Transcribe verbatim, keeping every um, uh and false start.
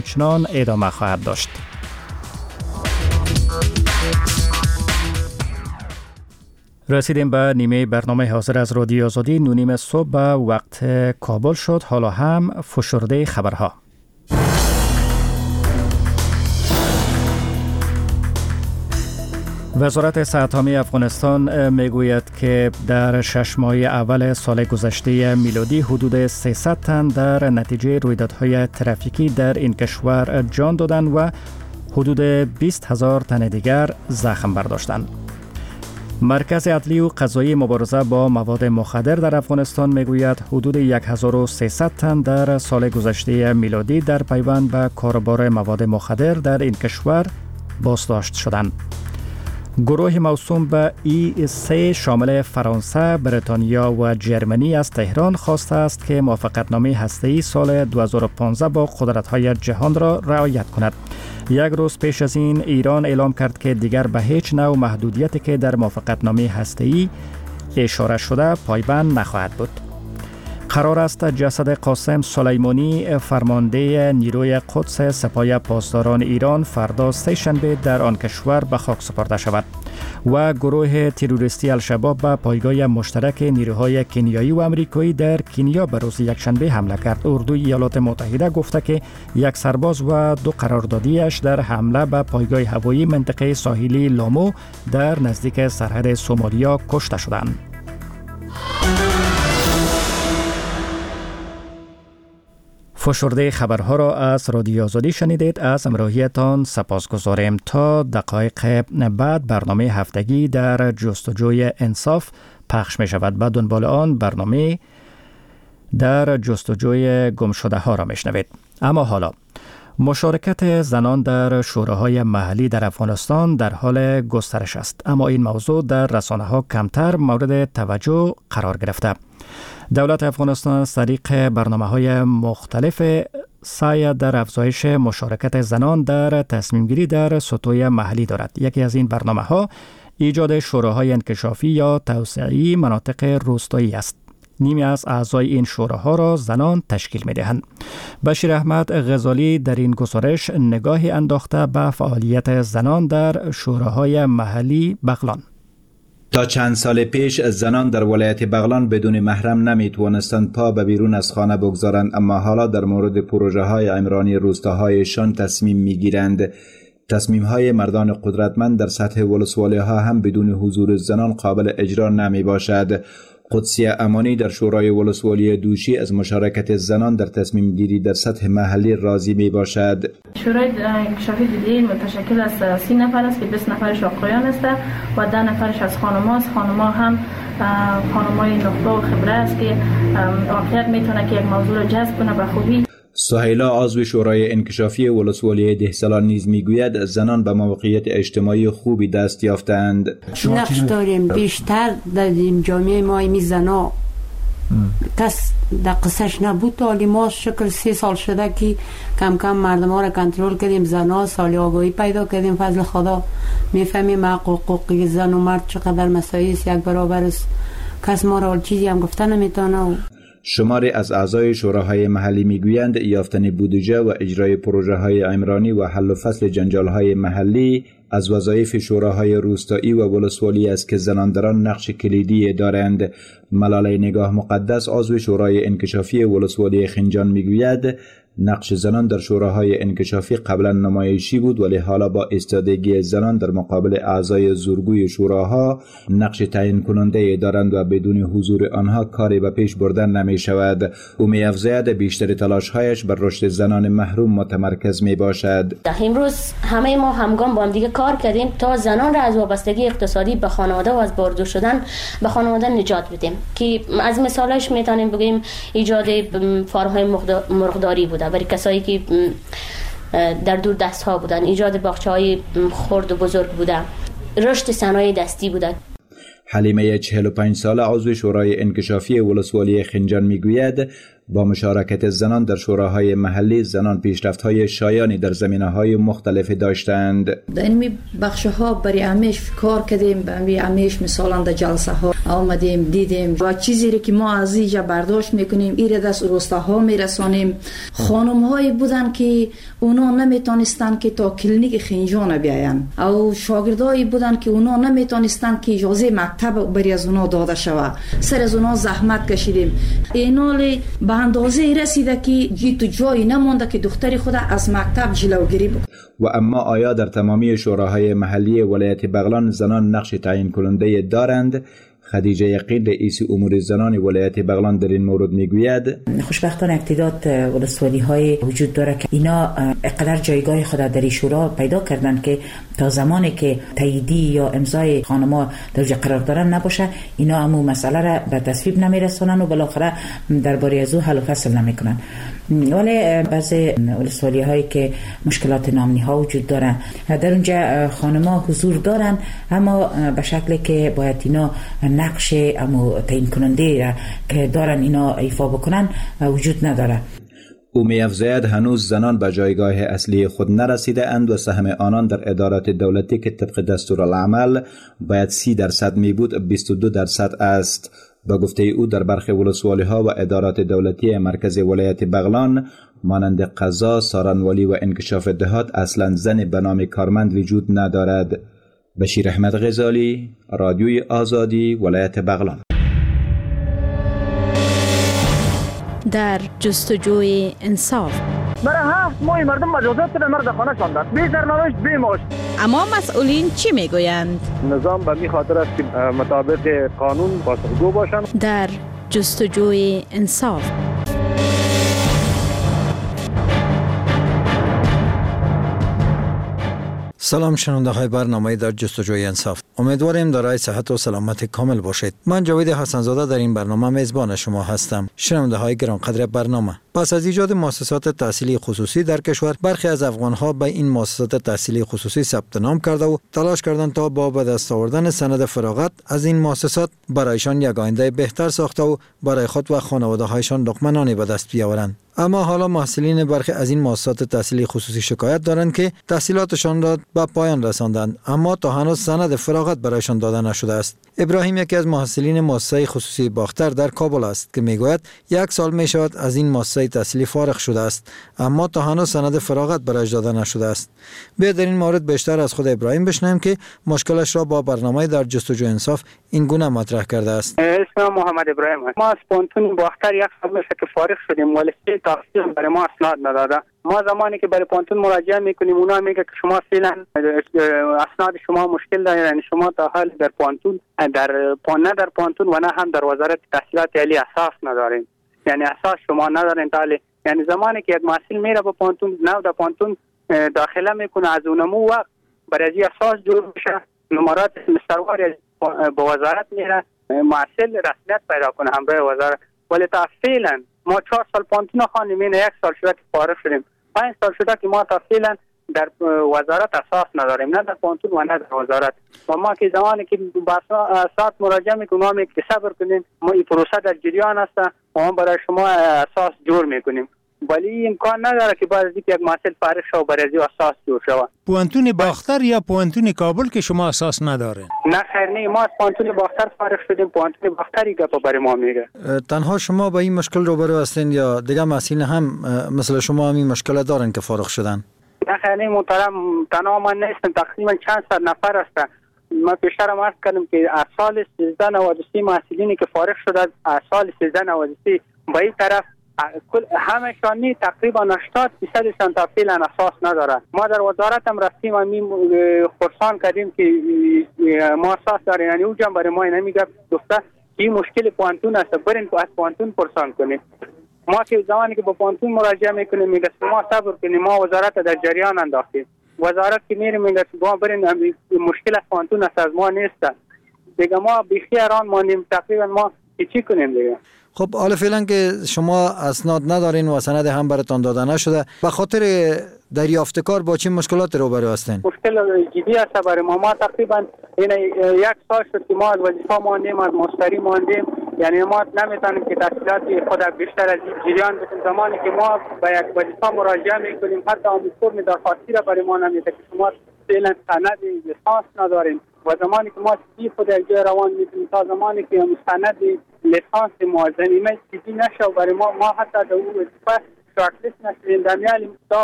چنان ادامه خواهد داشت. رسیدیم به نیمه برنامه حاضر از رادیو آزادی. نونیم صبح به وقت کابل شد. حالا هم فشرده خبرها. وزارت صحت عامه افغانستان میگوید که در شش ماه اول سال گذشته میلادی حدود سیصد تن در نتیجه رویدادهای ترافیکی در این کشور جان دادند و حدود بیست هزار تن دیگر زخم برداشتند. مرکز عدلی و قضایی مبارزه با مواد مخدر در افغانستان میگوید حدود هزار و سیصد تن در سال گذشته میلادی در پیوند به کاربار مواد مخدر در این کشور بازداشت شدند. گروه موسوم به ای سه شامل فرانسه، بریتانیا و جرمنی از تهران خواسته است که موافقتنامه هسته‌ای سال دو هزار و پانزده با قدرت‌های جهان را رعایت کند. یک روز پیش از این ایران اعلام کرد که دیگر به هیچ نوع محدودیتی که در موافقتنامه هسته‌ای اشاره شده پایبند نخواهد بود. قرار است جسد قاسم سلیمانی فرمانده نیروی قدس سپاه پاسداران ایران فردا سه شنبه در آن کشور به خاک سپرده شود و گروه تروریستی الشباب به پایگاه مشترک نیروهای کنیایی و آمریکایی در کنیا به روز یکشنبه حمله کرد. اردوی ایالات متحده گفته که یک سرباز و دو قراردادیش در حمله به پایگاه هوایی منطقه ساحلی لامو در نزدیک سرحد سومالیا کشته شدند. فشرده خبرها را از رادیو آزادی شنیدید. از همراهیتان سپاسگزاریم. تا دقایق بعد برنامه هفتگی در جستجوی انصاف پخش می شود. بعد دنبال آن برنامه در جستجوی گمشده ها را می شنوید. اما حالا مشارکت زنان در شوراهای محلی در افغانستان در حال گسترش است، اما این موضوع در رسانه ها کمتر مورد توجه قرار گرفته. دولت افغانستان از طریق برنامه‌های مختلف سعی در افزایش مشارکت زنان در تصمیم‌گیری در سطوح محلی دارد. یکی از این برنامه‌ها ایجاد شوراهای انکشافی یا توسعه‌ای مناطق روستایی است. نیمی از اعضای این شوراها را زنان تشکیل می‌دهند. بشیر احمد غزالی در این گزارش نگاهی انداخته به فعالیت زنان در شوراهای محلی بغلان. تا چند سال پیش زنان در ولایت بغلان بدون محرم نمیتوانستند پا به بیرون از خانه بگذارند، اما حالا در مورد پروژه های عمرانی روستاهایشان تصمیم میگیرند. تصمیم های مردان قدرتمند در سطح ولسوالی ها هم بدون حضور زنان قابل اجرا نمی باشد. قدسیه امانی در شورای ولسوالی دوشی از مشارکت زنان در تصمیم گیری در سطح محلی راضی می باشد. شورای انکشافی دیدی متشکل از سی نفر است که بیست نفرش آقایان است و ده نفرش از خانم‌ها است. خانم‌ها هم خانم‌های نخبه و خبره است که واقعیت میتونه که یک موضوع را جذب کنه به خوبی. سهیلا عضو شورای انکشافی ولسوالی دهسالان نیز میگوید زنان به موقعیت اجتماعی خوبی دست یافتند. نقش داریم بیشتر در جامعه ما می زنا کس در قصهش نبود. تا ما شکل سی سال شده که کم کم مردم ها را کنترل کردیم. زنا سالی آگاهی پیدا کردیم. فضل خدا میفهمیم حقوقی زن و مرد چقدر مساوی است، یک برابر است. کس ما را چیزی هم گفته نمیتونه. شماری از اعضای شوراهای محلی میگویند یافتن بودجه و اجرای پروژه های عمرانی و حل و فصل جنجال های محلی از وظایف شوراهای روستایی و ولسوالی است که زنان در آن نقش کلیدی دارند. ملاله نگاه مقدس عضو شورای انکشافی ولسوالی خنجان میگوید نقش زنان در شوراهای انکشافی قبلا نمایشی بود، ولی حالا با ایستادگی زنان در مقابل اعضای زورگوی شوراها نقش تعیین کننده دارند و بدون حضور آنها کاری به پیش بردن نمی شود. او می افزاید بیشتر تلاش‌هایش بر رشد زنان محروم متمرکز می باشد. امروز همه ما همگام با هم دیگه کار کردیم تا زنان را از وابستگی اقتصادی به خانواده و از باردار شدن به خانواده نجات بدیم، که از مثالش میتونیم بگیم ایجاد فارم‌های مرغداری بود برای کسایی که در دور دست ها بودن، ایجاد باغچه های خرد و بزرگ بوده، رشد صنایع دستی بوده. حلیمه چهل و پنج ساله عضو شورای انکشافی ولسوالی خنجان میگوید با مشارکت زنان در شوراهای محلی زنان پیشرفت‌های شایانی در زمینه‌های مختلف داشتند. در این بخش‌ها برای همیش کار کردیم، برای همیش مثلا در جلسه ها آمدیم دیدیم و چیزی که ما از اینجا برداشت میکنیم ایره دست روستاها میرسانیم. خانم‌هایی بودن که اونا نمیتونستن که تا کلینیک خنجان بیاین، او شاگردایی بودن که اونا نمیتونستن که اجازه مکتب برای از اونا داده شود. سر از اونا زحمت کشیدیم. اینالی به اندازه رسیده که جی تو جایی نمونده که دختری خود از مکتب جلوگیری بکنه. و اما آیا در تمامی شوراهای محلی ولایت بغلان زنان نقش تعیین کننده دارند؟ خدیجه یقین رئیس امور زنان ولایت بغلان در این مورد میگوید خوشبختانه اقتداد ولسوالی های وجود داره که اینا اقدر جایگاه خود در شورا پیدا کردن که تا زمانی که تاییدی یا امضای خانم‌ها در جا قرار دارن نباشه اینا همون مسئله را به تصویب نمیرسونن و بالاخره درباره از او حل و فصل نمیکنن. ولی بعضی ولسوالی هایی که مشکلات نامنی ها وجود داره در اونجا خانم‌ها حضور دارن اما به شکلی که باید اینا نقش اما تعیین کننده را که دارن اینا ایفا بکنن وجود نداره. او می‌افزاید هنوز زنان به جایگاه اصلی خود نرسیده اند و سهم آنان در ادارات دولتی که طبق دستورالعمل باید سی درصد می بود بیست و دو درصد است. با گفته او در برخی ولسوالی ها و ادارات دولتی مرکز ولایت بغلان مانند قضا، سارنوالی و انکشاف دهات اصلا زن به نام کارمند وجود ندارد. بشیر احمد غزالی، رادیوی آزادی، ولایت بغلان. در جستجوی انصاف برای هفت ماه مردم مجازات در مرد خانه شاندن، بی سرنوشت بی معاش. اما مسئولین چی میگویند؟ نظام به می خاطر است که مطابق قانون پاسخگو باشند. در جستجوی انصاف سلام شنونده های برنامه در جستجوی انصاف. امیدواریم دارای صحت و سلامت کامل باشید. من جاوید حسن زاده در این برنامه میزبان شما هستم. شنونده های گرانقدر برنامه، پس از ایجاد مؤسسات تحصیلی خصوصی در کشور برخی از افغان ها به این مؤسسات تحصیلی خصوصی ثبت نام کرده و تلاش کردند تا با به دست آوردن سند فراغت از این مؤسسات برایشان یک آینده بهتر ساخته و برای خود و خانواده هایشان لقمه به دست بیاورند. اما حالا محصلین برخی از این مؤسسات تحصیلی خصوصی شکایت دارند که تحصیلاتشان را به پایان رساندند اما تا هنوز سند فراغت برایشان داده نشده است. ابراهیم یکی از محصلین مؤسسه خصوصی باختر در کابل است که میگوید یک سال می شود از این مؤسسه تحصیلی فارغ شده است اما تا هنوز سند فراغت برایش داده نشده است. بیا در این مورد بیشتر از خود ابراهیم بشنویم که مشکلش را با برنامه در جستجوی انصاف این گونه مطرح کرده است. اسمم محمد ابراهیم است. ما از پانتون باختر یک سال میشه که فارغ شدیم ولی تحصیل برای ما اسناد نداده. ما زمانی که برای پانتون مراجعه میکنیم اونا میگه که شما فعلا اسناد شما مشکل داره، یعنی شما تا حال در پانتون در پان نه در پانتون و نه هم در وزارت تحصیلات عالی اساس ندارین، یعنی اساس شما ندارین تالی. یعنی زمانی که یک محصل میره به پانتون نو در پانتون داخله میکنه از اونمو وقت برای اساس جور میشه نمرات مستوار به وزارت میره محصل رسمیت پیدا کنه همراه وزارت. ولی تا فعلا ما چهار سال پانتون خواندیم، یک سال شده که فارغ شدیم، پنج سال شده که ما تا فعلا در وزارت اساس نداریم، نه در پانتون و نه در وزارت. و ما که زمانی که با اساس مراجعه میکنیم ما میگه صبر کنیم، ما این پروسه در جریان است و ما برای شما اساس جور میکنیم، ولی امکان نداره که بعد از اینکه یک محصل فارغ شه و برای اساس جور شه. پانتون باختر یا پانتون کابل که شما اساس نداره؟ نه خیر نه، ما از پانتون باختر فارغ شدیم، پانتون باختری گپ برای ما میگه. تنها شما با این مشکل روبرو هستین یا دیگه محصلین هم مثل شما همین مشکل دارن که فارغ شدن؟ نه خیر نه محترم، تنها من نیستم، تقریبا چند صد نفر هستن. ما پیشتر عرض کردم که از سال سیزده نود و سه محصلینی که فارغ شدن از سال سیزده نود و سه به این طرف کل همشانی تقریبا هشتاد درصد تا فعلا اساس نداره. ما در وزارت هم رفتیم همین خرسان کردیم که ما اساس داریم، یعنی اونجا برای ما نمیگه گفته که این مشکل پانتون است، برین از پانتون پرسان کنیم. ما که زمانی که با پانتون مراجعه میکنیم میگه ما صبر کنیم، ما وزارت در جریان انداختیم. وزارت که میریم میگه ما برین مشکل از پانتون است، از ما نیست دیگه. ما بیخیاران مانیم، تقریبا ما چی کنیم دیگه. خب حالا فعلا که شما اسناد ندارین و سند هم براتون داده نشده، به خاطر دریافت کار با چه مشکلات روبرو هستین؟ مشکل جدی است برای ما. ما تقریبا این یک سال شد که ما از وظیفه ماندیم، از مستری ماندیم یعنی ما نمیتونیم که تحصیلات خود بیشتر از این جریان بکنیم. زمانی که ما به یک وظیفه مراجعه میکنیم حتی آموزش فرم درخواستی را برای ما نمیده که شما فعلا سند لیسانس نداریم و زمانی که ما سی خود یک جای روان میکنیم تا زمانی که سند لیسانس ما زمینه چیزی نشه برای ما ما حتی در اون وظیفه شارت لیست نشدیم در میان